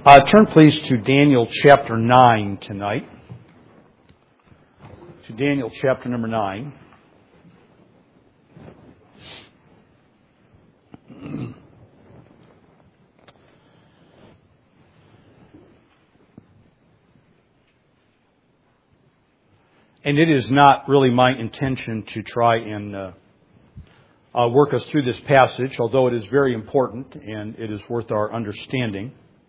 Turn please to Daniel chapter 9 tonight. To Daniel chapter number 9. And it is not really my intention to try and work us through this passage, although it is very important and it is worth our understanding.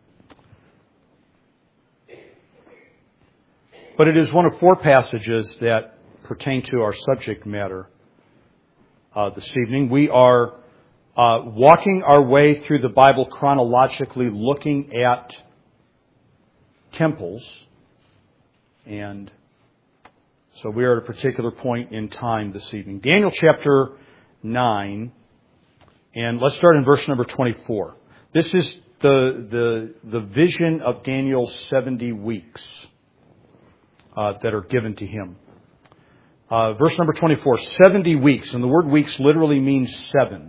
But it is one of four passages that pertain to our subject matter this evening. We are walking our way through the Bible chronologically, looking at temples. And so we are at a particular point in time this evening. Daniel chapter 9, and let's start in verse number 24. This is the vision of Daniel's 70 weeks. That are given to him. Verse number 24, 70 weeks, and the word weeks literally means seven.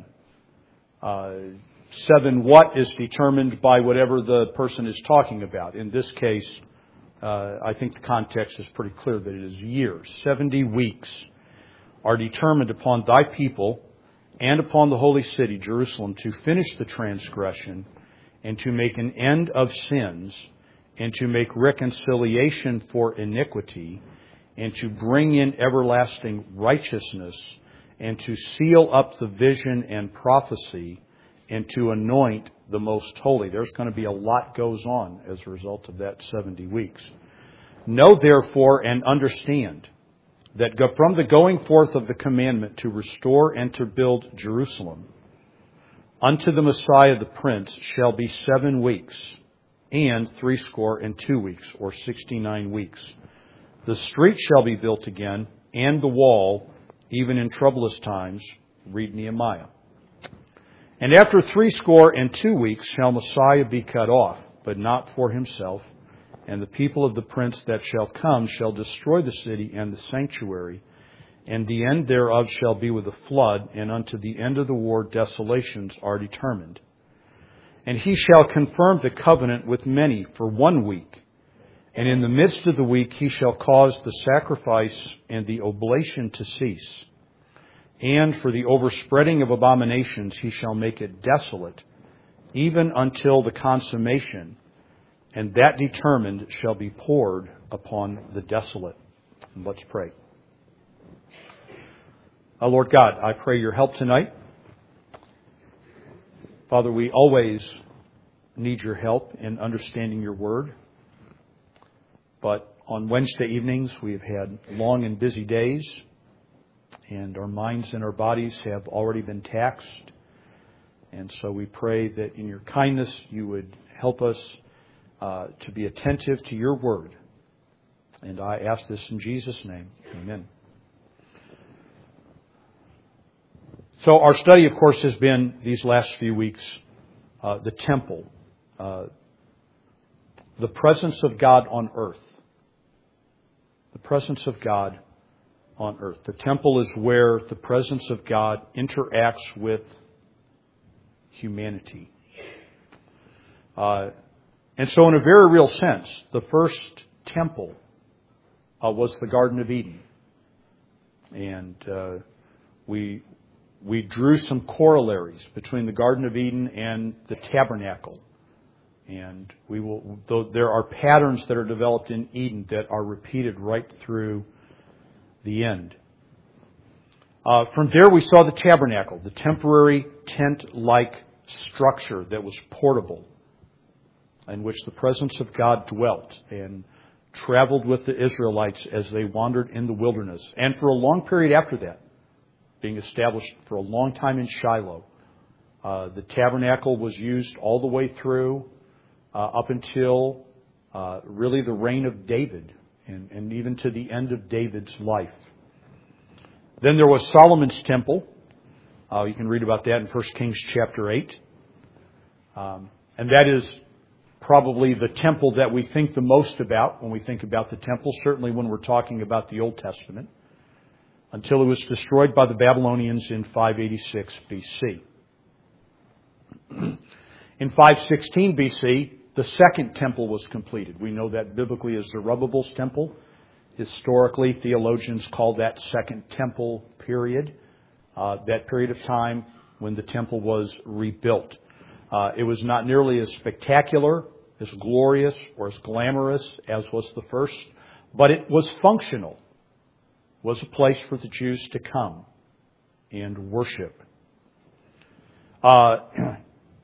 Seven what is determined by whatever the person is talking about. In this case, I think the context is pretty clear that it is years. 70 weeks are determined upon thy people and upon the holy city, Jerusalem, to finish the transgression and to make an end of sins, and to make reconciliation for iniquity, and to bring in everlasting righteousness, and to seal up the vision and prophecy, and to anoint the most holy. There's going to be a lot goes on as a result of that 70 weeks. Know therefore and understand that from the going forth of the commandment to restore and to build Jerusalem, unto the Messiah the Prince shall be 7 weeks, and 62 weeks, or 69 weeks. The street shall be built again, and the wall, even in troublous times. Read Nehemiah. And after 62 weeks shall Messiah be cut off, but not for himself. And the people of the prince that shall come shall destroy the city and the sanctuary, and the end thereof shall be with a flood, and unto the end of the war desolations are determined. And he shall confirm the covenant with many for 1 week. And in the midst of the week he shall cause the sacrifice and the oblation to cease. And for the overspreading of abominations he shall make it desolate, even until the consummation. And that determined shall be poured upon the desolate. And let's pray. Lord God, I pray your help tonight. Father, we always need your help in understanding your word. But on Wednesday evenings, we have had long and busy days, and our minds and our bodies have already been taxed. And so we pray that in your kindness, you would help us to be attentive to your word. And I ask this in Jesus' name. Amen. So our study, of course, has been these last few weeks, the temple, the presence of God on earth. The presence of God on earth. The temple is where the presence of God interacts with humanity. And so in a very real sense, the first temple was the Garden of Eden. And we drew some corollaries between the Garden of Eden and the tabernacle. And though there are patterns that are developed in Eden that are repeated right through the end. From there we saw the tabernacle, the temporary tent-like structure that was portable, in which the presence of God dwelt and traveled with the Israelites as they wandered in the wilderness. And for a long period after that, being established for a long time in Shiloh. The tabernacle was used all the way through up until really the reign of David and even to the end of David's life. Then there was Solomon's temple. You can read about that in 1 Kings chapter 8. And that is probably the temple that we think the most about when we think about the temple, certainly when we're talking about the Old Testament, until it was destroyed by the Babylonians in 586 BC. In 516 BC, the second temple was completed. We know that biblically as Zerubbabel's temple. Historically, theologians call that Second Temple period, that period of time when the temple was rebuilt. It was not nearly as spectacular, as glorious, or as glamorous as was the first, but it was functional. It was a place for the Jews to come and worship. That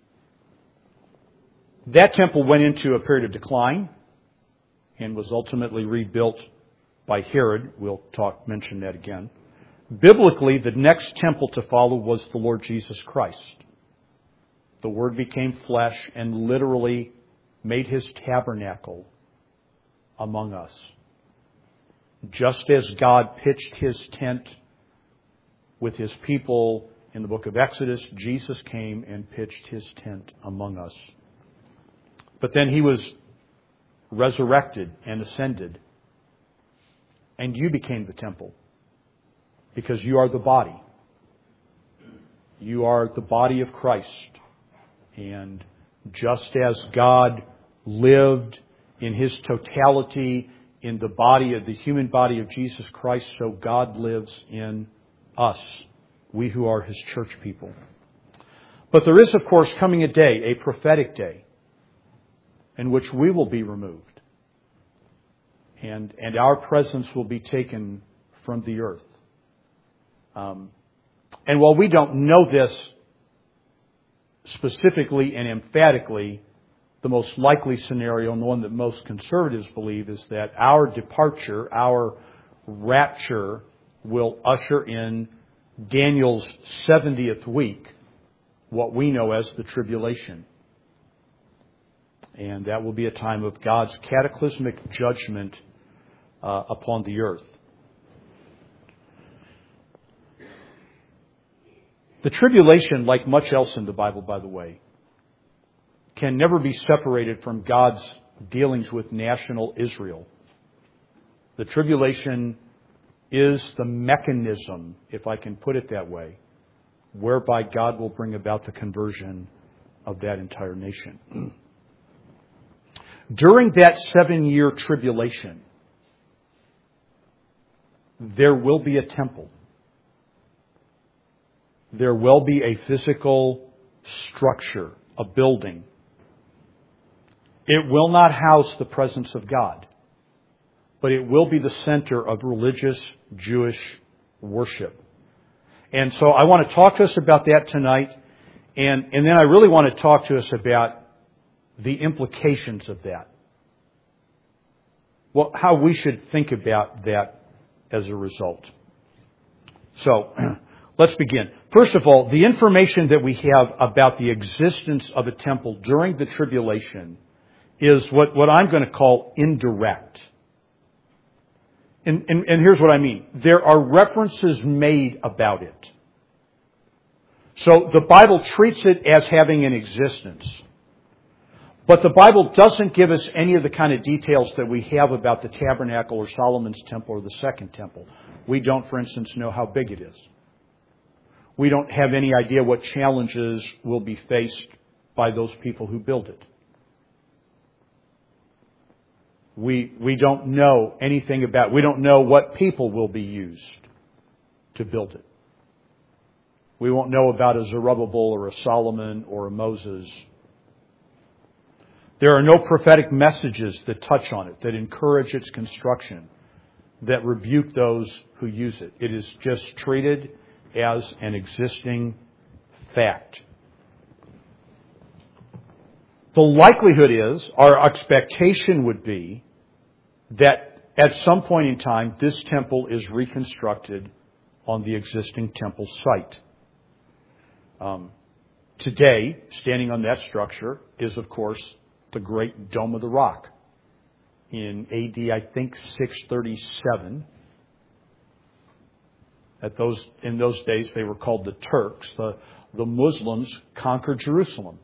temple went into a period of decline and was ultimately rebuilt by Herod. We'll mention that again. Biblically, the next temple to follow was the Lord Jesus Christ. The Word became flesh and literally made His tabernacle among us. Just as God pitched His tent with His people in the book of Exodus, Jesus came and pitched His tent among us. But then He was resurrected and ascended. And you became the temple. Because you are the body. You are the body of Christ. And just as God lived in His totality in the body of the human body of Jesus Christ, so God lives in us, we who are His church people. But there is, of course, coming a day, a prophetic day, in which we will be removed. And our presence will be taken from the earth. And while we don't know this specifically and emphatically, the most likely scenario, and the one that most conservatives believe, is that our departure, our rapture, will usher in Daniel's 70th week, what we know as the tribulation. And that will be a time of God's cataclysmic judgment upon the earth. The tribulation, like much else in the Bible, by the way, can never be separated from God's dealings with national Israel. The tribulation is the mechanism, if I can put it that way, whereby God will bring about the conversion of that entire nation. During that 7-year tribulation, there will be a temple. There will be a physical structure, a building. It will not house the presence of God, but it will be the center of religious Jewish worship. And so I want to talk to us about that tonight, and then I really want to talk to us about the implications of that. Well, how we should think about that as a result. So, let's begin. First of all, the information that we have about the existence of a temple during the tribulation is what I'm going to call indirect. And here's what I mean. There are references made about it. So the Bible treats it as having an existence. But the Bible doesn't give us any of the kind of details that we have about the tabernacle or Solomon's temple or the second temple. We don't, for instance, know how big it is. We don't have any idea what challenges will be faced by those people who build it. We don't know anything about, we don't know what people will be used to build it. We won't know about a Zerubbabel or a Solomon or a Moses. There are no prophetic messages that touch on it, that encourage its construction, that rebuke those who use it. It is just treated as an existing fact. The likelihood is, our expectation would be, that at some point in time, this temple is reconstructed on the existing temple site. Today, standing on that structure is, of course, the Great Dome of the Rock. In AD, I think, 637. In those days, they were called the Turks. The Muslims conquered Jerusalem.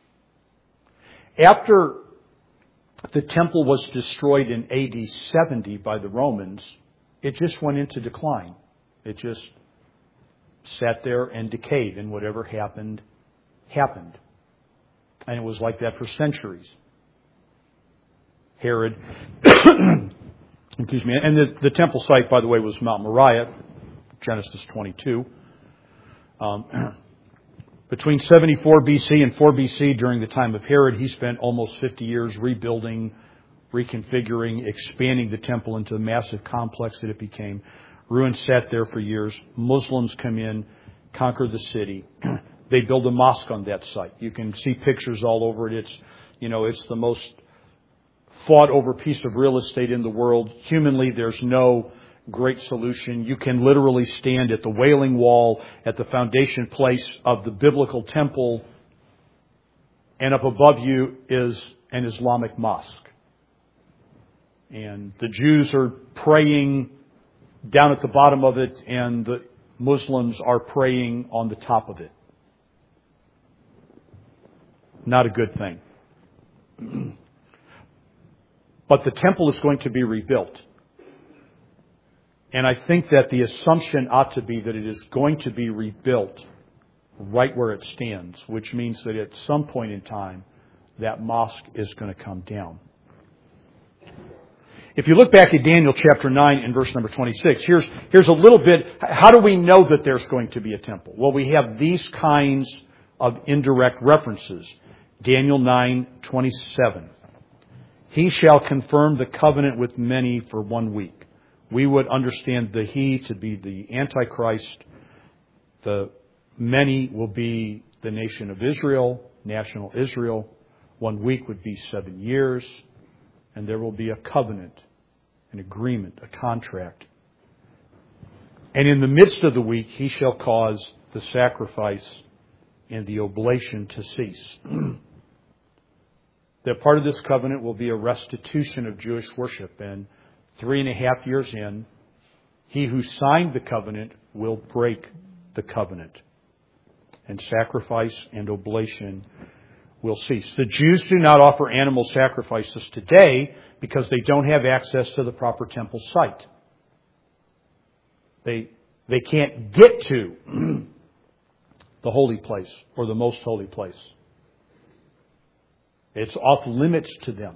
After the temple was destroyed in AD 70 by the Romans, it just went into decline. It just sat there and decayed, and whatever happened, happened. And it was like that for centuries. Herod. Excuse me. And the temple site, by the way, was Mount Moriah, Genesis 22. Between 74 BC and 4 BC, during the time of Herod, he spent almost 50 years rebuilding, reconfiguring, expanding the temple into the massive complex that it became. Ruins sat there for years. Muslims come in, conquer the city. They build a mosque on that site. You can see pictures all over it. It's the most fought over piece of real estate in the world. Humanly, there's no great solution. You can literally stand at the Wailing Wall at the foundation place of the biblical temple, and up above you is an Islamic mosque. And the Jews are praying down at the bottom of it, and the Muslims are praying on the top of it. Not a good thing. But the temple is going to be rebuilt. And I think that the assumption ought to be that it is going to be rebuilt right where it stands, which means that at some point in time, that mosque is going to come down. If you look back at Daniel chapter 9 and verse number 26, here's a little bit, how do we know that there's going to be a temple? Well, we have these kinds of indirect references. Daniel 9:27. He shall confirm the covenant with many for 1 week. We would understand the he to be the Antichrist. The many will be the nation of Israel, national Israel. 1 week would be 7 years. And there will be a covenant, an agreement, a contract. And in the midst of the week, he shall cause the sacrifice and the oblation to cease. That part of this covenant will be a restitution of Jewish worship. And 3.5 years in, he who signed the covenant will break the covenant. And sacrifice and oblation will cease. The Jews do not offer animal sacrifices today because they don't have access to the proper temple site. They can't get to the holy place or the most holy place. It's off limits to them.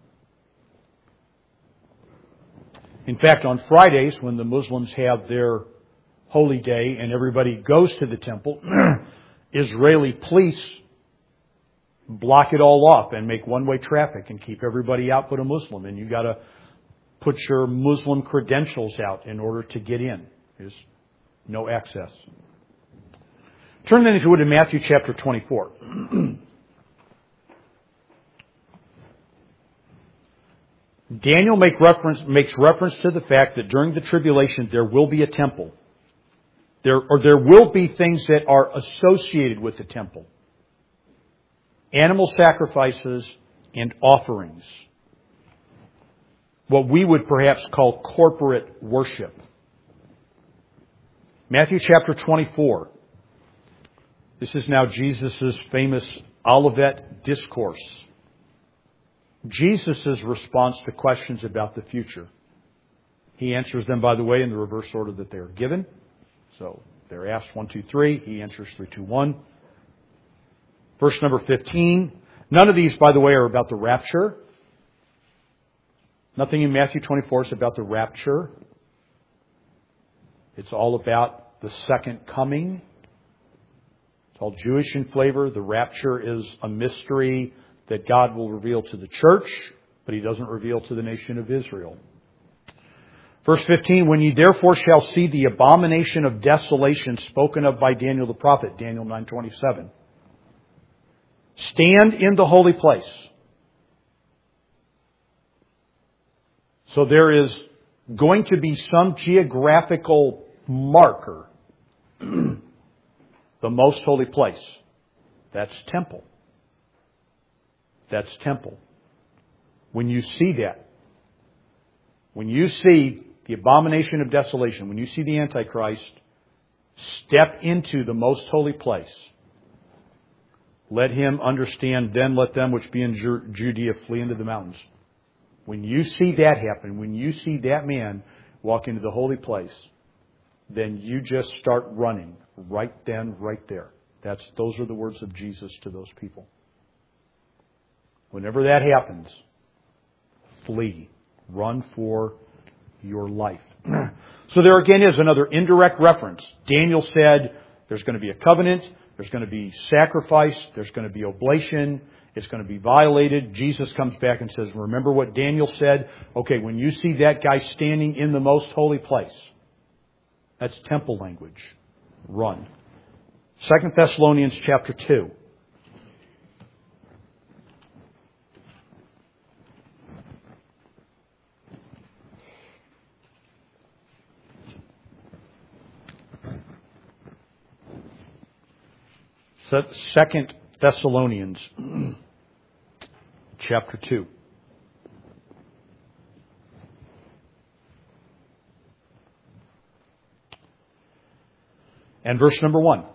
In fact, on Fridays, when the Muslims have their holy day and everybody goes to the temple, Israeli police block it all off and make one-way traffic and keep everybody out but a Muslim. And you got to put your Muslim credentials out in order to get in. There's no access. Turn then, if you would, to Matthew chapter 24. Daniel makes reference to the fact that during the tribulation there will be a temple. There will be things that are associated with the temple. Animal sacrifices and offerings. What we would perhaps call corporate worship. Matthew chapter 24. This is now Jesus' famous Olivet Discourse. Jesus' response to questions about the future. He answers them, by the way, in the reverse order that they are given. So they're asked 1, 2, 3. He answers 3, 2, 1. Verse number 15. None of these, by the way, are about the rapture. Nothing in Matthew 24 is about the rapture. It's all about the second coming. It's all Jewish in flavor. The rapture is a mystery that God will reveal to the church, but He doesn't reveal to the nation of Israel. Verse 15, when ye therefore shall see the abomination of desolation spoken of by Daniel the prophet, Daniel 9:27, stand in the holy place. So there is going to be some geographical marker. The most holy place. That's temple. That's temple. When you see that, when you see the abomination of desolation, when you see the Antichrist step into the most holy place, let him understand, then let them which be in Judea flee into the mountains. When you see that happen, when you see that man walk into the holy place, then you just start running right then, right there. Those are the words of Jesus to those people. Whenever that happens, flee. Run for your life. So there again is another indirect reference. Daniel said there's going to be a covenant, there's going to be sacrifice, there's going to be oblation, it's going to be violated. Jesus comes back and says, remember what Daniel said? Okay, when you see that guy standing in the most holy place, that's temple language. Run. 2 Thessalonians chapter 2. Second Thessalonians chapter 2. And verse number 1.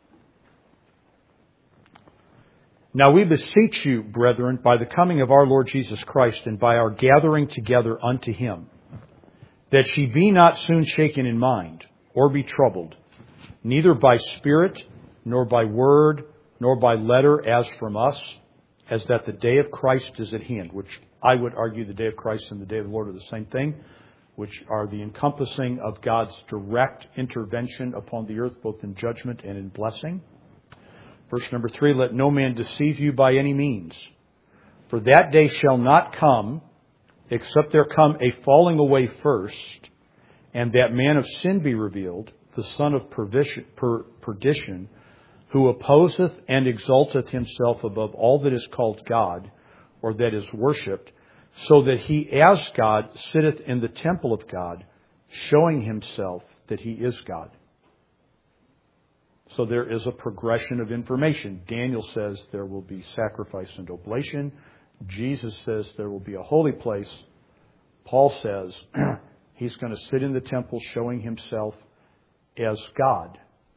Now we beseech you, brethren, by the coming of our Lord Jesus Christ and by our gathering together unto Him, that ye be not soon shaken in mind, or be troubled, neither by spirit, nor by word, nor by letter as from us, as that the day of Christ is at hand, which I would argue the day of Christ and the day of the Lord are the same thing, which are the encompassing of God's direct intervention upon the earth, both in judgment and in blessing. Verse number 3, let no man deceive you by any means, for that day shall not come, except there come a falling away first, and that man of sin be revealed, the son of perdition, who opposeth and exalteth himself above all that is called God, or that is worshipped, so that he as God sitteth in the temple of God, showing himself that he is God. So there is a progression of information. Daniel says there will be sacrifice and oblation. Jesus says there will be a holy place. Paul says he's going to sit in the temple showing himself as God.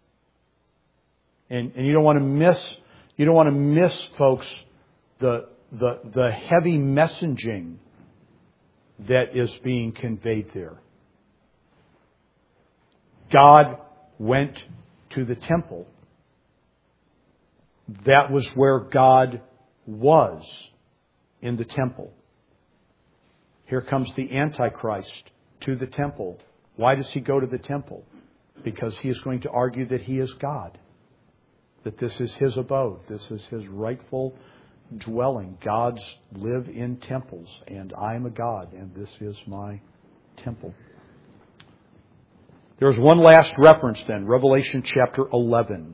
And you don't want to miss, folks, the heavy messaging that is being conveyed there. God went to the temple. That was where God was, in the temple. Here comes the Antichrist to the temple. Why does he go to the temple? Because he is going to argue that he is God. That this is his abode. This is his rightful dwelling. Gods live in temples, and I am a God, and this is my temple. There's one last reference then, Revelation chapter 11.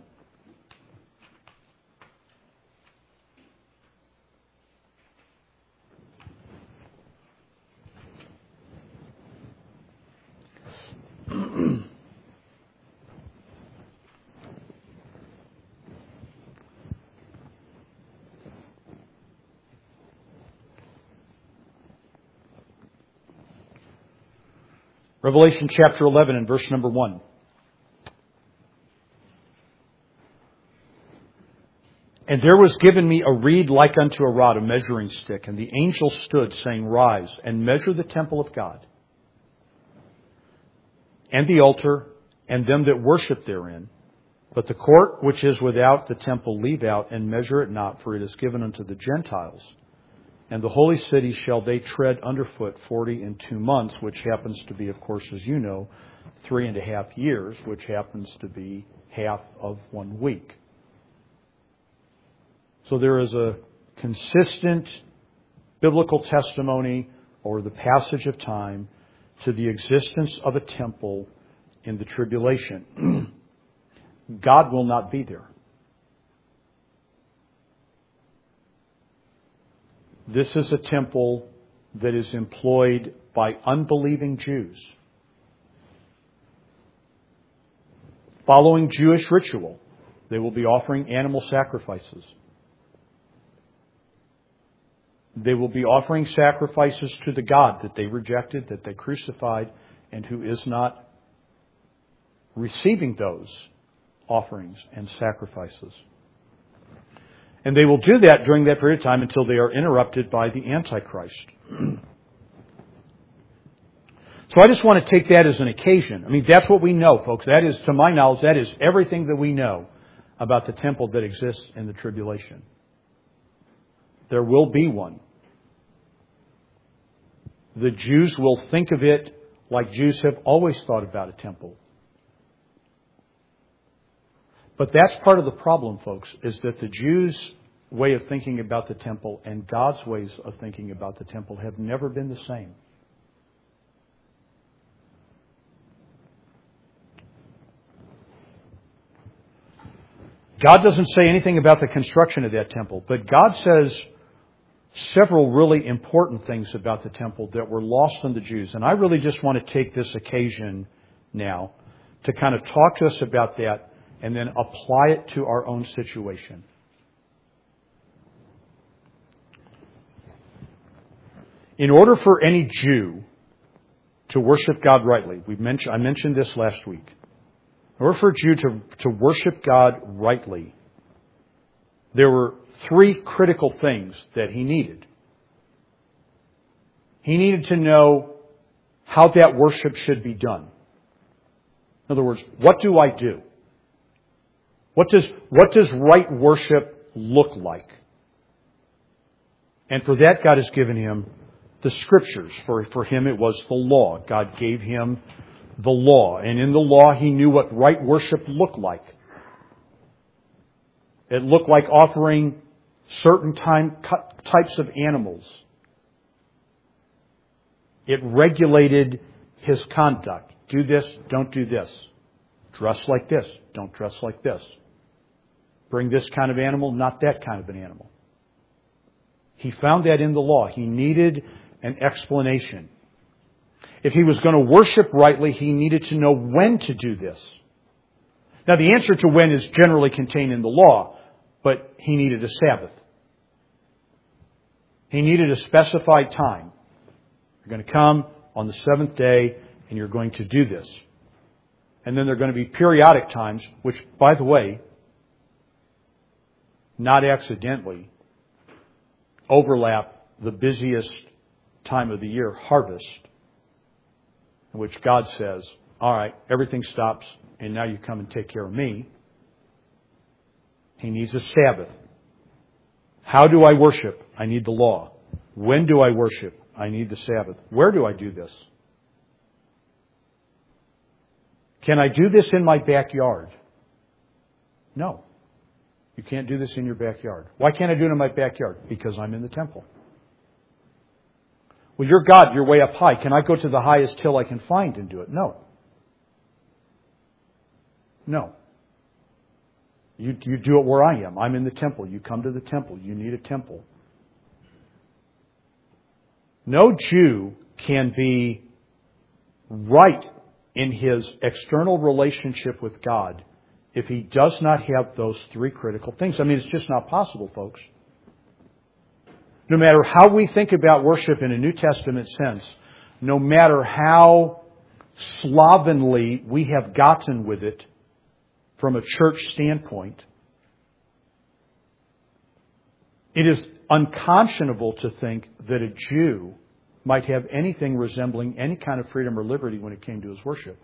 Revelation chapter 11 and verse number 1. And there was given me a reed like unto a rod, a measuring stick. And the angel stood, saying, Rise, and measure the temple of God, and the altar, and them that worship therein. But the court which is without the temple leave out, and measure it not, for it is given unto the Gentiles. And the holy city shall they tread underfoot 42 months, which happens to be, of course, as you know, 3.5 years, which happens to be half of 1 week. So there is a consistent biblical testimony over the passage of time to the existence of a temple in the tribulation. God will not be there. This is a temple that is employed by unbelieving Jews, following Jewish ritual. They will be offering animal sacrifices. They will be offering sacrifices to the God that they rejected, that they crucified, and who is not receiving those offerings and sacrifices. And they will do that during that period of time until they are interrupted by the Antichrist. So I just want to take that as an occasion. I mean, that's what we know, folks. That is, to my knowledge, that is everything that we know about the temple that exists in the tribulation. There will be one. the Jews will think of it like Jews have always thought about a temple. But that's part of the problem, folks, is that the Jews' way of thinking about the temple and God's ways of thinking about the temple have never been the same. God doesn't say anything about the construction of that temple, but God says several really important things about the temple that were lost on the Jews. And I really just want to take this occasion now to kind of talk to us about that and then apply it to our own situation. In order for any Jew to worship God rightly, I mentioned this last week. In order for a Jew to worship God rightly, there were three critical things that he needed. He needed to know how that worship should be done. In other words, what do I do? What does right worship look like? And for that, God has given him the Scriptures. For him, it was the law. God gave him the law. And in the law, he knew what right worship looked like. It looked like offering certain types of animals. It regulated his conduct. Do this, don't do this. Dress like this, don't dress like this. Bring this kind of animal, not that kind of an animal. He found that in the law. He needed an explanation. If he was going to worship rightly, he needed to know when to do this. Now, the answer to when is generally contained in the law, but he needed a Sabbath. He needed a specified time. You're going to come on the seventh day, and you're going to do this. And then there are going to be periodic times, which, by the way, not accidentally, overlap the busiest time of the year, harvest, in which God says, all right, everything stops, and now you come and take care of me. He needs a Sabbath. How do I worship? I need the law. When do I worship? I need the Sabbath. Where do I do this? Can I do this in my backyard? No. You can't do this in your backyard. Why can't I do it in my backyard? Because I'm in the temple. Well, you're God. You're way up high. Can I go to the highest hill I can find and do it? No. No. You do it where I am. I'm in the temple. You come to the temple. You need a temple. No Jew can be right in his external relationship with God if he does not have those three critical things. I mean, it's just not possible, folks. No matter how we think about worship in a New Testament sense, no matter how slovenly we have gotten with it from a church standpoint, it is unconscionable to think that a Jew might have anything resembling any kind of freedom or liberty when it came to his worship.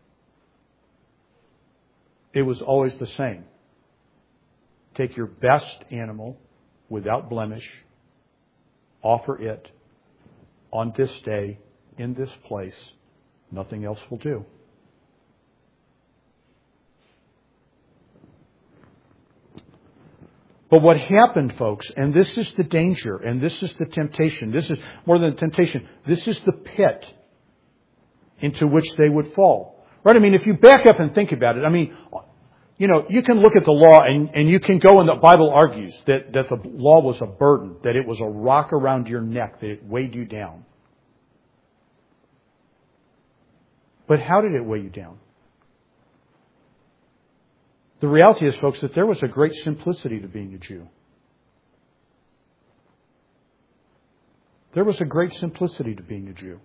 It was always the same. Take your best animal without blemish, offer it on this day, in this place. Nothing else will do. But what happened, folks, and this is the danger, and this is the temptation, this is more than temptation, this is the pit into which they would fall. Right? I mean, if you back up and think about it, I mean, you know, you can look at the law and you can go, and the Bible argues that the law was a burden, that it was a rock around your neck, that it weighed you down. But how did it weigh you down? The reality is, folks, that there was a great simplicity to being a Jew. There was a great simplicity to being a Jew.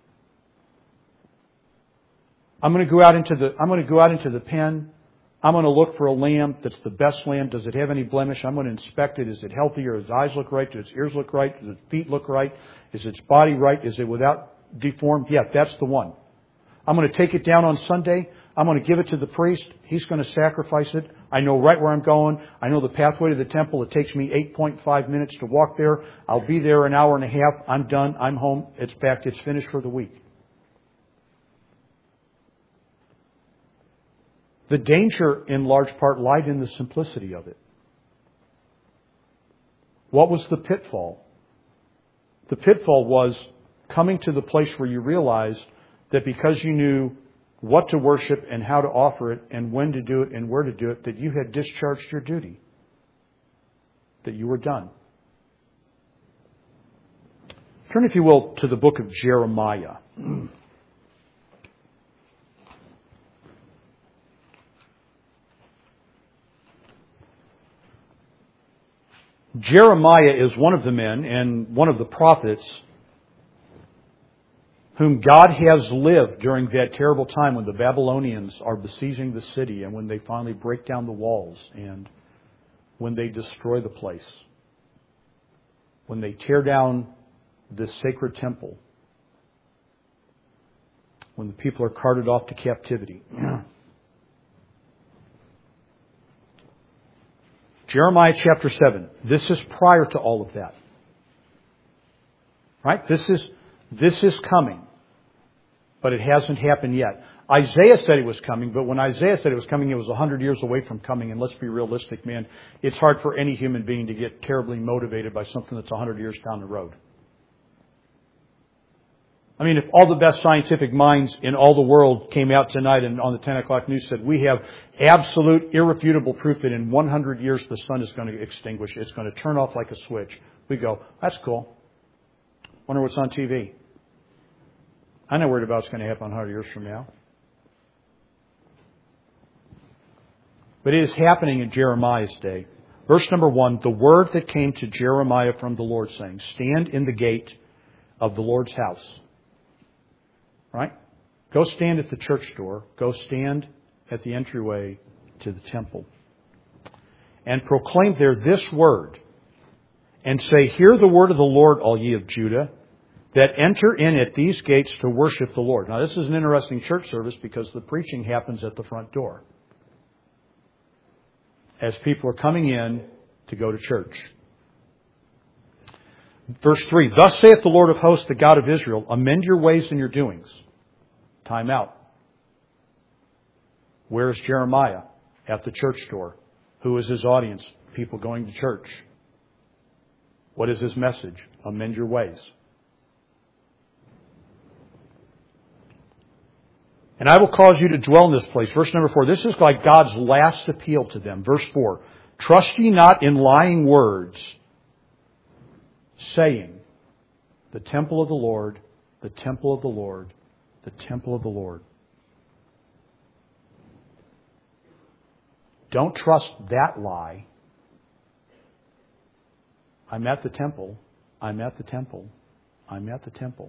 I'm going to go out into the pen. I'm going to look for a lamb that's the best lamb. Does it have any blemish? I'm going to inspect it. Is it healthy? Or does its eyes look right? Do its ears look right? Does its feet look right? Is its body right? Is it without deformed? Yeah, that's the one. I'm going to take it down on Sunday. I'm going to give it to the priest. He's going to sacrifice it. I know right where I'm going. I know the pathway to the temple. It takes me 8.5 minutes to walk there. I'll be there an hour and a half. I'm done. I'm home. It's back. It's finished for the week. The danger, in large part, lied in the simplicity of it. What was the pitfall? The pitfall was coming to the place where you realized that because you knew what to worship and how to offer it and when to do it and where to do it, that you had discharged your duty, that you were done. Turn, if you will, to the book of Jeremiah. Jeremiah is one of the men and one of the prophets whom God has lived during that terrible time when the Babylonians are besieging the city and when they finally break down the walls and when they destroy the place, when they tear down this sacred temple, when the people are carted off to captivity. Jeremiah chapter 7. This is prior to all of that. Right? This is coming. But it hasn't happened yet. Isaiah said it was coming, but when Isaiah said it was coming, it was 100 years away from coming. And let's be realistic, man. It's hard for any human being to get terribly motivated by something that's 100 years down the road. I mean, if all the best scientific minds in all the world came out tonight and on the 10 o'clock news said, we have absolute, irrefutable proof that in 100 years the sun is going to extinguish. It's going to turn off like a switch. We go, that's cool. Wonder what's on TV. I'm not worried about what's going to happen 100 years from now. But it is happening in Jeremiah's day. Verse number 1, the word that came to Jeremiah from the Lord saying, stand in the gate of the Lord's house. Right? Go stand at the church door. Go stand at the entryway to the temple. And proclaim there this word. And say, hear the word of the Lord, all ye of Judah, that enter in at these gates to worship the Lord. Now, this is an interesting church service because the preaching happens at the front door, as people are coming in to go to church. Verse 3, thus saith the Lord of hosts, the God of Israel, amend your ways and your doings. Time out. Where is Jeremiah? At the church door. Who is his audience? People going to church. What is his message? Amend your ways. And I will cause you to dwell in this place. Verse number 4. This is like God's last appeal to them. Verse 4. Trust ye not in lying words, saying, the temple of the Lord, the temple of the Lord, the temple of the Lord. Don't trust that lie. I'm at the temple. I'm at the temple. I'm at the temple.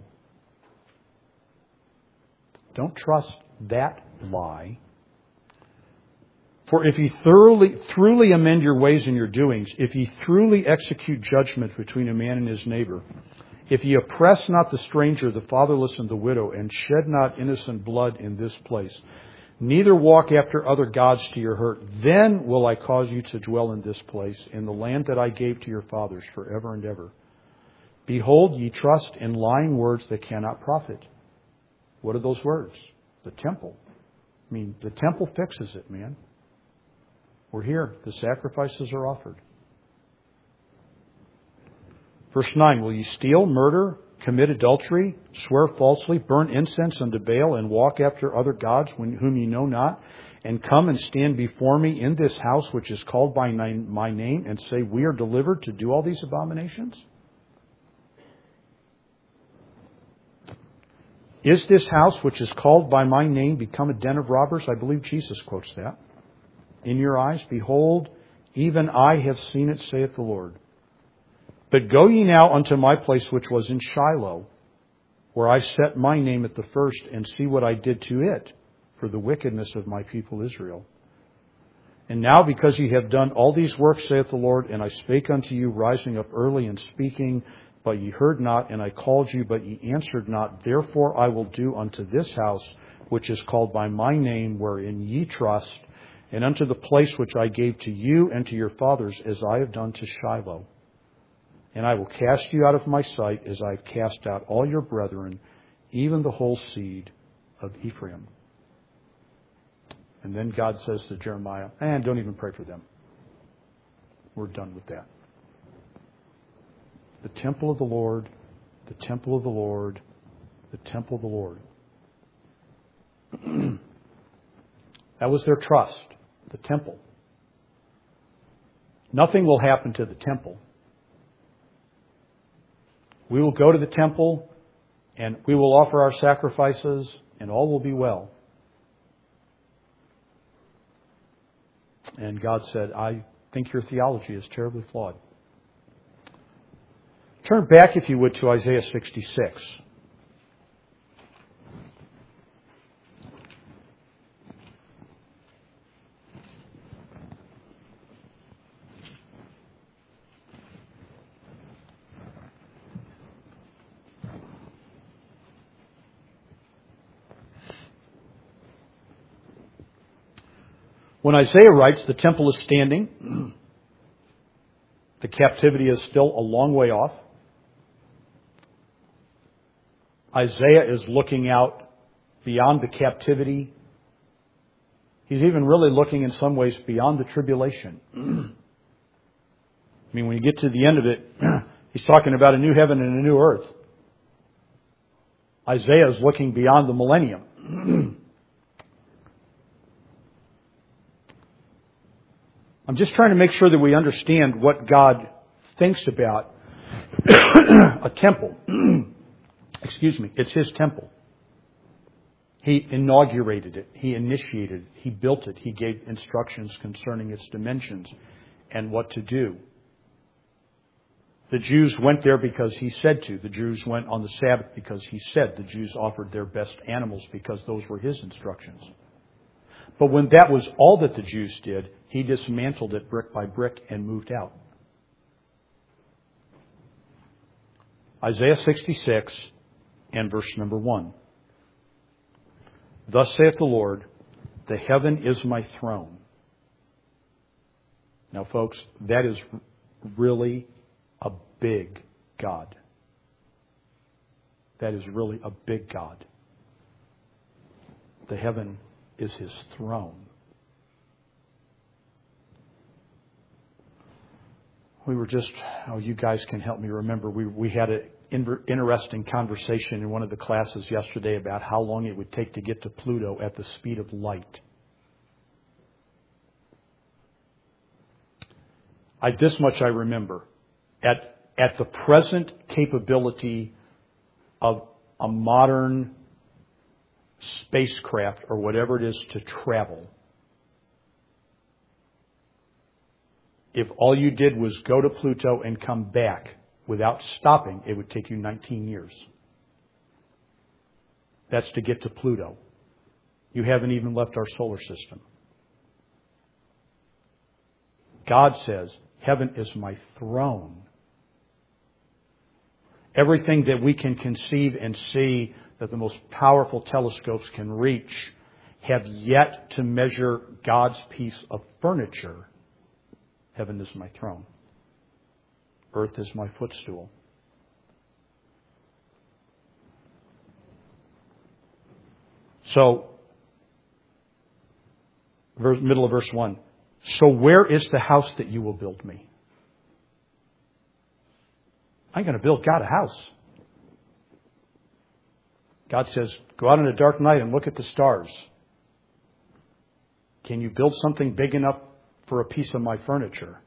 Don't trust that lie. For if ye truly amend your ways and your doings, if ye truly execute judgment between a man and his neighbor, if ye oppress not the stranger, the fatherless, and the widow, and shed not innocent blood in this place, neither walk after other gods to your hurt, then will I cause you to dwell in this place, in the land that I gave to your fathers forever and ever. Behold, ye trust in lying words that cannot profit. What are those words? The temple. I mean, the temple fixes it, man. We're here. The sacrifices are offered. Verse 9, will ye steal, murder, commit adultery, swear falsely, burn incense unto Baal, and walk after other gods whom ye know not, and come and stand before me in this house which is called by my name, and say, we are delivered to do all these abominations? Is this house which is called by my name become a den of robbers? I believe Jesus quotes that. In your eyes, behold, even I have seen it, saith the Lord. But go ye now unto my place which was in Shiloh, where I set my name at the first, and see what I did to it for the wickedness of my people Israel. And now because ye have done all these works, saith the Lord, and I spake unto you, rising up early and speaking, but ye heard not, and I called you, but ye answered not, therefore I will do unto this house, which is called by my name, wherein ye trust, and unto the place which I gave to you and to your fathers, as I have done to Shiloh. And I will cast you out of my sight, as I have cast out all your brethren, even the whole seed of Ephraim. And then God says to Jeremiah, and don't even pray for them. We're done with that. The temple of the Lord, the temple of the Lord, the temple of the Lord. That was their trust, the temple. Nothing will happen to the temple. We will go to the temple and we will offer our sacrifices and all will be well. And God said, I think your theology is terribly flawed. Turn back, if you would, to Isaiah 66. When Isaiah writes, the temple is standing. The captivity is still a long way off. Isaiah is looking out beyond the captivity. He's even really looking in some ways beyond the tribulation. I mean, when you get to the end of it, he's talking about a new heaven and a new earth. Isaiah is looking beyond the millennium. I'm just trying to make sure that we understand what God thinks about a temple. Excuse me. It's His temple. He inaugurated it. He initiated it. He built it. He gave instructions concerning its dimensions and what to do. The Jews went there because He said to. The Jews went on the Sabbath because He said. The Jews offered their best animals because those were His instructions. But when that was all that the Jews did, He dismantled it brick by brick and moved out. Isaiah 66 and verse number 1. Thus saith the Lord, the heaven is my throne. Now, folks, that is really a big God. That is really a big God. The heaven is His throne. We were just, you guys can help me remember, we had an interesting conversation in one of the classes yesterday about how long it would take to get to Pluto at the speed of light. This much I remember. At the present capability of a modern spacecraft or whatever it is to travel, if all you did was go to Pluto and come back without stopping, it would take you 19 years. That's to get to Pluto. You haven't even left our solar system. God says, heaven is my throne. Everything that we can conceive and see that the most powerful telescopes can reach have yet to measure God's piece of furniture. Heaven is my throne. Earth is my footstool. So, middle of verse 1. So where is the house that you will build me? I'm going to build God a house. God says, go out on a dark night and look at the stars. Can you build something big enough for a piece of my furniture?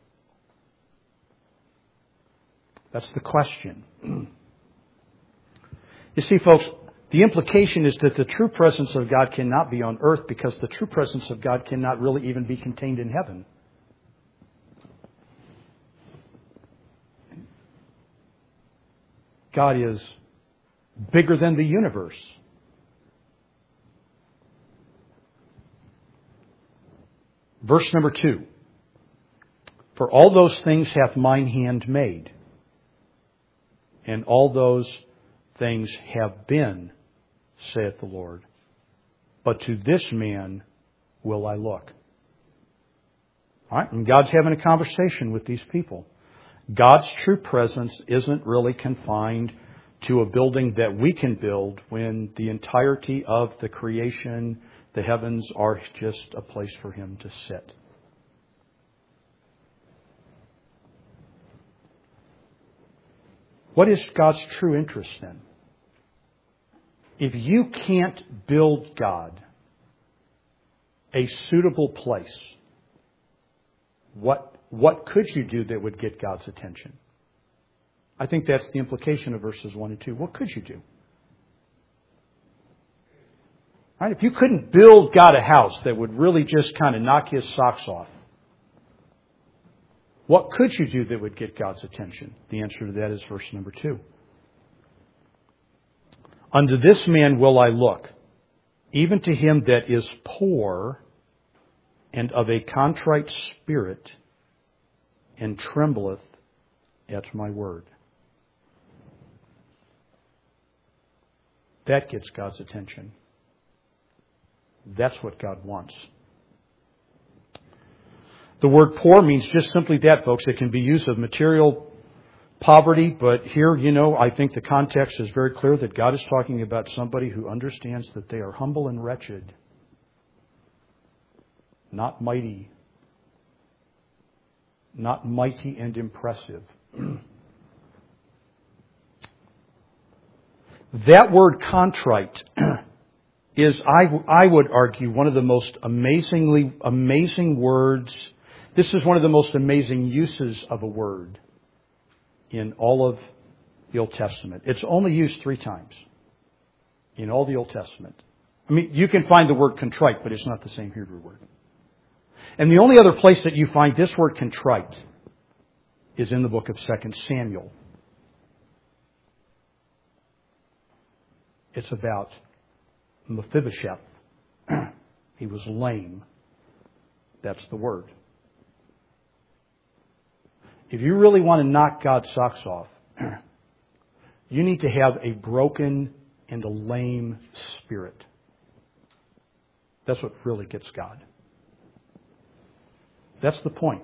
That's the question. You see, folks, the implication is that the true presence of God cannot be on earth because the true presence of God cannot really even be contained in heaven. God is bigger than the universe. Verse number 2. For all those things hath mine hand made, and all those things have been, saith the Lord. But to this man will I look. All right? And God's having a conversation with these people. God's true presence isn't really confined to a building that we can build when the entirety of the creation, the heavens, are just a place for Him to sit. What is God's true interest then? If you can't build God a suitable place, what could you do that would get God's attention? I think that's the implication of verses 1 and 2. What could you do? All right, if you couldn't build God a house that would really just kind of knock His socks off, what could you do that would get God's attention? The answer to that is verse number 2. Unto this man will I look, even to him that is poor and of a contrite spirit, and trembleth at my word. That gets God's attention. That's what God wants. The word poor means just simply that, folks. It can be used of material poverty, but here, I think the context is very clear that God is talking about somebody who understands that they are humble and wretched, not mighty and impressive. That word contrite is, I would argue, one of the most amazing words. This is one of the most amazing uses of a word in all of the Old Testament. It's only used 3 times in all the Old Testament. I mean, you can find the word contrite, but it's not the same Hebrew word. And the only other place that you find this word contrite is in the book of 2 Samuel. It's about Mephibosheth. He was lame. That's the word. If you really want to knock God's socks off, you need to have a broken and a lame spirit. That's what really gets God. That's the point.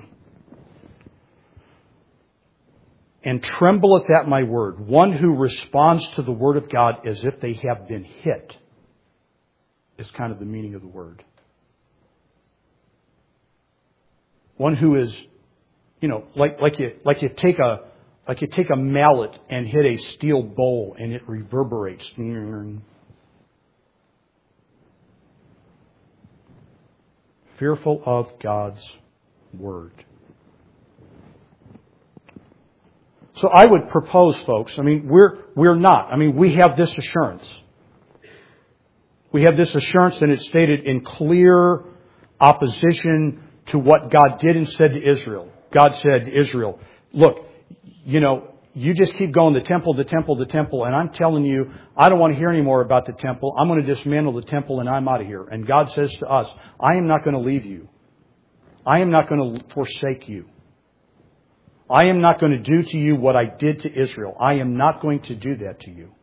And trembleth at my word. One who responds to the word of God as if they have been hit is kind of the meaning of the word. One who is, like you take a mallet and hit a steel bowl and it reverberates. Fearful of God's word. So I would propose, folks, we're not. We have this assurance. We have this assurance, and it's stated in clear opposition to what God did and said to Israel. God said to Israel, look, you just keep going the temple, and I'm telling you, I don't want to hear any more about the temple. I'm going to dismantle the temple, and I'm out of here. And God says to us, I am not going to leave you. I am not going to forsake you. I am not going to do to you what I did to Israel. I am not going to do that to you.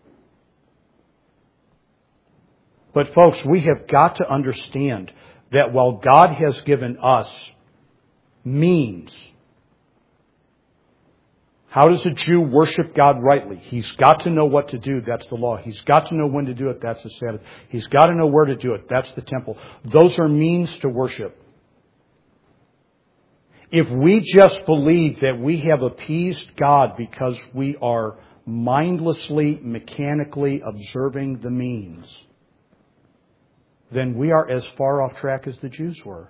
But folks, we have got to understand that while God has given us means, how does a Jew worship God rightly? He's got to know what to do. That's the law. He's got to know when to do it. That's the Sabbath. He's got to know where to do it. That's the temple. Those are means to worship. If we just believe that we have appeased God because we are mindlessly, mechanically observing the means, then we are as far off track as the Jews were.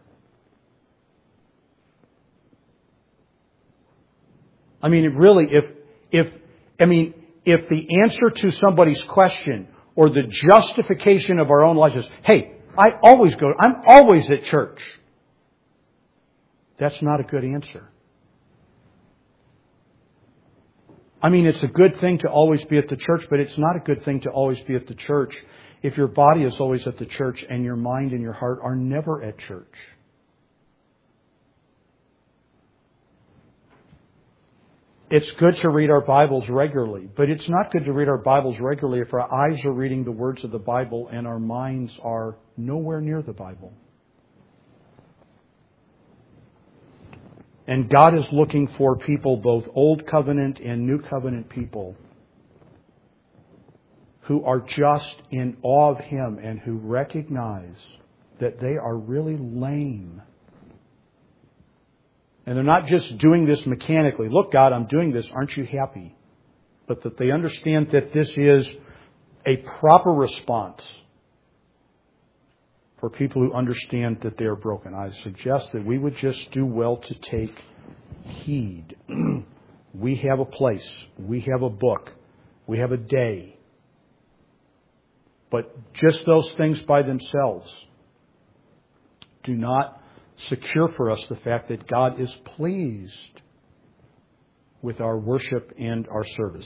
If the answer to somebody's question or the justification of our own lives is, hey, I'm always at church. That's not a good answer. It's a good thing to always be at the church, but it's not a good thing to always be at the church if your body is always at the church and your mind and your heart are never at church. It's good to read our Bibles regularly, but it's not good to read our Bibles regularly if our eyes are reading the words of the Bible and our minds are nowhere near the Bible. And God is looking for people, both Old Covenant and New Covenant people, who are just in awe of Him and who recognize that they are really lame. And they're not just doing this mechanically. Look, God, I'm doing this. Aren't you happy? But that they understand that this is a proper response for people who understand that they are broken. I suggest that we would just do well to take heed. We have a place. We have a book. We have a day. But just those things by themselves do not secure for us the fact that God is pleased with our worship and our service.